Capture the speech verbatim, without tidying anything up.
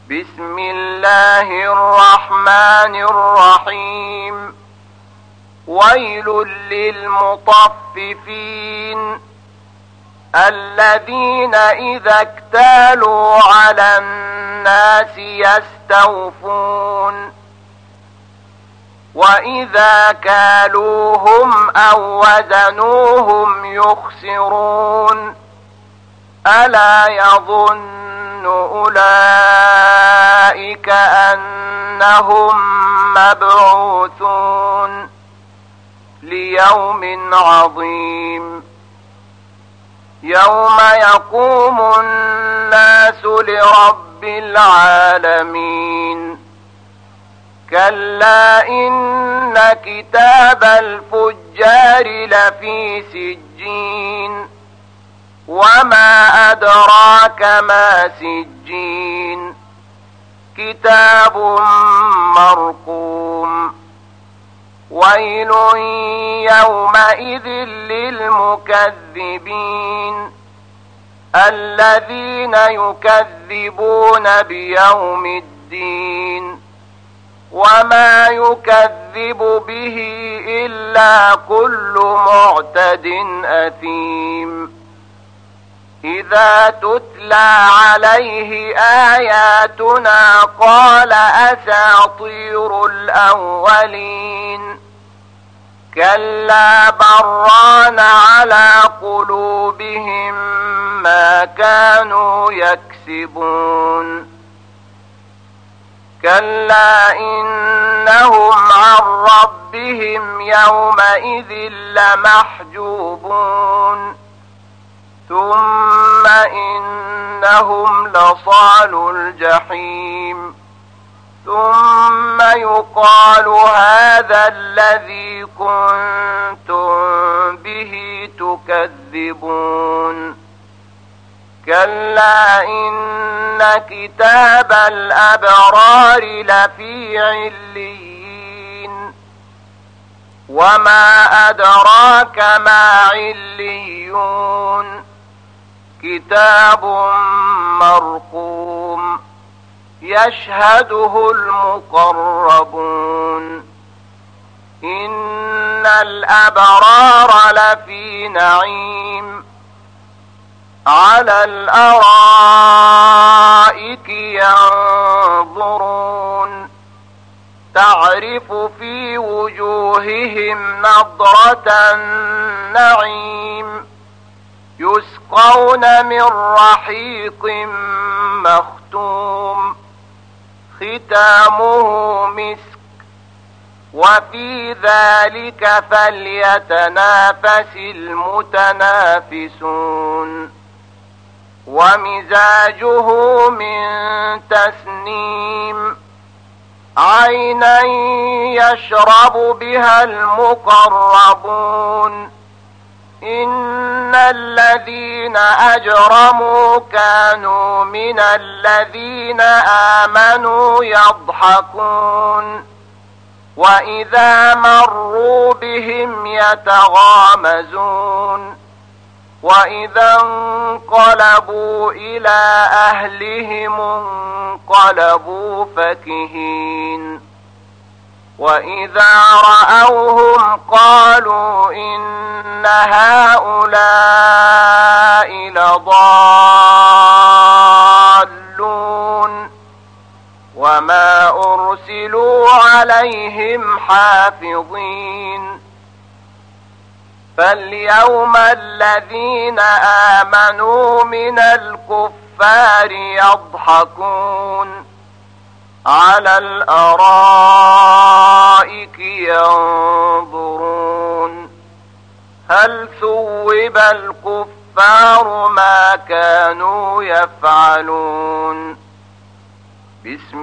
بسم الله الرحمن الرحيم ويل للمطففين الذين إذا اكتالوا على الناس يستوفون وإذا كالوهم أو وزنوهم يخسرون ألا يظن أولئك أنهم مبعوثون ليوم عظيم يوم يقوم الناس لرب العالمين كلا إن كتاب الفجار لفي سجين وما أدراك ما سجين كتاب مرقوم ويل يومئذ للمكذبين الذين يكذبون بيوم الدين وما يكذب به إلا كل معتد أثيم إذا تتلى عليه آياتنا قال أساطير الأولين كلا بران على قلوبهم ما كانوا يكسبون كلا إنهم عن ربهم يومئذ لمحجوبون ثم إنهم لصالوا الجحيم ثم يقال هذا الذي كنتم به تكذبون كلا إن كتاب الأبرار لفي عليين وما أدراك ما عليون كتاب مرقوم يشهده المقربون إن الأبرار لفي نعيم على الأرائك ينظرون تعرف في وجوههم نضرة النعيم يسقون من رحيق مختوم ختامه مسك وفي ذلك فليتنافس المتنافسون ومزاجه من تسنيم عينا يشرب بها المقربون إن الذين أجرموا كانوا من الذين آمنوا يضحكون وإذا مروا بهم يتغامزون وإذا انقلبوا إلى أهلهم انقلبوا فكهين وإذا رأوهم قالوا إن هؤلاء لضالون وما أرسلوا عليهم حافظين فاليوم الذين آمنوا من الكفار يضحكون على الأرائك ينظرون هل ثوب الكفار ما كانوا يفعلون بسم